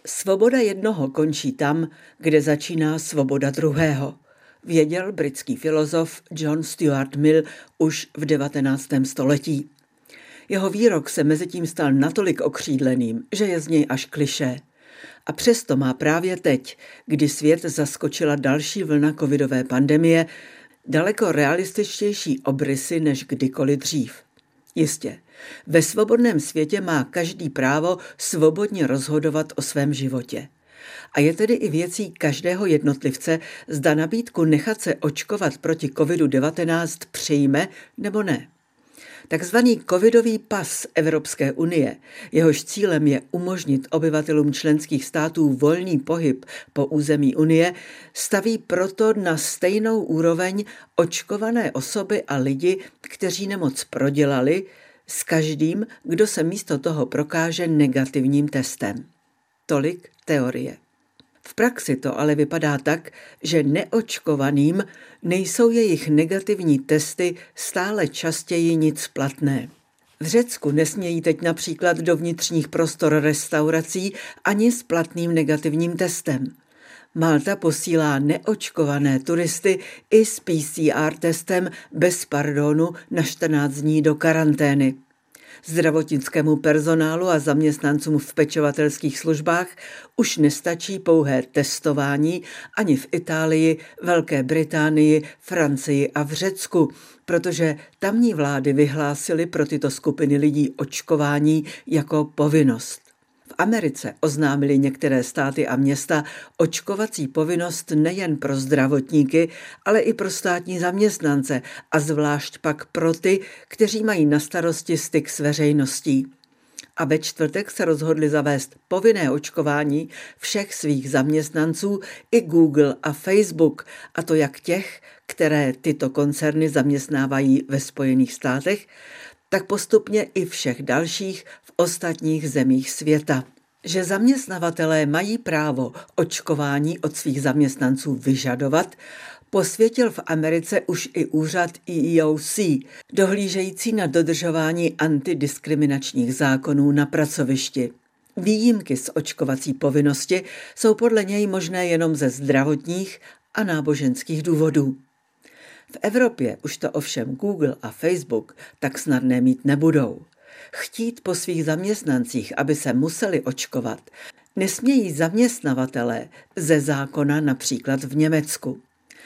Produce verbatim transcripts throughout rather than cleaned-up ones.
Svoboda jednoho končí tam, kde začíná svoboda druhého, věděl britský filozof John Stuart Mill už v devatenáctém století. Jeho výrok se mezitím stal natolik okřídleným, že je z něj až klišé. A přesto má právě teď, kdy svět zaskočila další vlna covidové pandemie, daleko realističtější obrysy než kdykoliv dřív. Jistě, ve svobodném světě má každý právo svobodně rozhodovat o svém životě. A je tedy i věcí každého jednotlivce, zda nabídku nechat se očkovat proti kovidu devatenáct přijme nebo ne. Takzvaný covidový pas Evropské unie, jehož cílem je umožnit obyvatelům členských států volný pohyb po území unie, staví proto na stejnou úroveň očkované osoby a lidi, kteří nemoc prodělali, s každým, kdo se místo toho prokáže negativním testem. Tolik teorie. V praxi to ale vypadá tak, že neočkovaným nejsou jejich negativní testy stále častěji nic platné. V Řecku nesmějí teď například do vnitřních prostor restaurací ani s platným negativním testem. Malta posílá neočkované turisty i s P C R testem bez pardonu na čtrnáct dní do karantény. Zdravotnickému personálu a zaměstnancům v pečovatelských službách už nestačí pouhé testování ani v Itálii, Velké Británii, Francii a v Řecku, protože tamní vlády vyhlásily pro tyto skupiny lidí očkování jako povinnost. V Americe oznámily některé státy a města očkovací povinnost nejen pro zdravotníky, ale i pro státní zaměstnance a zvlášť pak pro ty, kteří mají na starosti styk s veřejností. A ve čtvrtek se rozhodli zavést povinné očkování všech svých zaměstnanců i Google a Facebook, a to jak těch, které tyto koncerny zaměstnávají ve Spojených státech, tak postupně i všech dalších v ostatních zemích světa. Že zaměstnavatelé mají právo očkování od svých zaměstnanců vyžadovat, posvětil v Americe už i úřad E E O C, dohlížející na dodržování antidiskriminačních zákonů na pracovišti. Výjimky z očkovací povinnosti jsou podle něj možné jenom ze zdravotních a náboženských důvodů. V Evropě už to ovšem Google a Facebook tak snadné mít nebudou. Chtít po svých zaměstnancích, aby se museli očkovat, nesmějí zaměstnavatelé ze zákona například v Německu.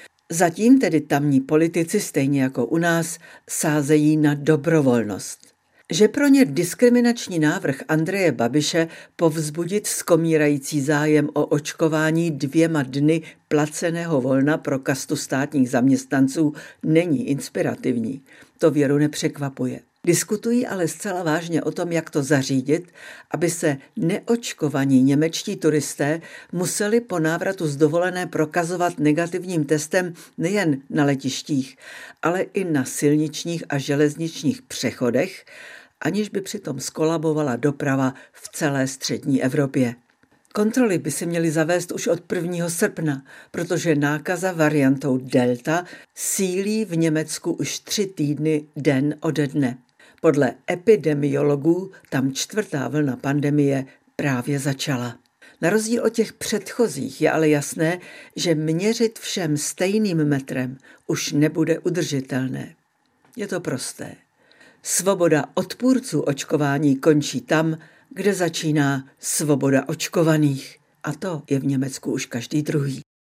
Zatím tedy tamní politici, stejně jako u nás, sázejí na dobrovolnost. Že pro ně diskriminační návrh Andreje Babiše povzbudit skomírající zájem o očkování dvěma dny placeného volna pro kastu státních zaměstnanců není inspirativní, to věru nepřekvapuje. Diskutují ale zcela vážně o tom, jak to zařídit, aby se neočkovaní němečtí turisté museli po návratu z dovolené prokazovat negativním testem nejen na letištích, ale i na silničních a železničních přechodech, aniž by přitom skolabovala doprava v celé střední Evropě. Kontroly by se měly zavést už od prvního srpna, protože nákaza variantou Delta sílí v Německu už tři týdny den ode dne. Podle epidemiologů tam čtvrtá vlna pandemie právě začala. Na rozdíl od těch předchozích je ale jasné, že měřit všem stejným metrem už nebude udržitelné. Je to prosté. Svoboda odpůrců očkování končí tam, kde začíná svoboda očkovaných. A to je v Německu už každý druhý.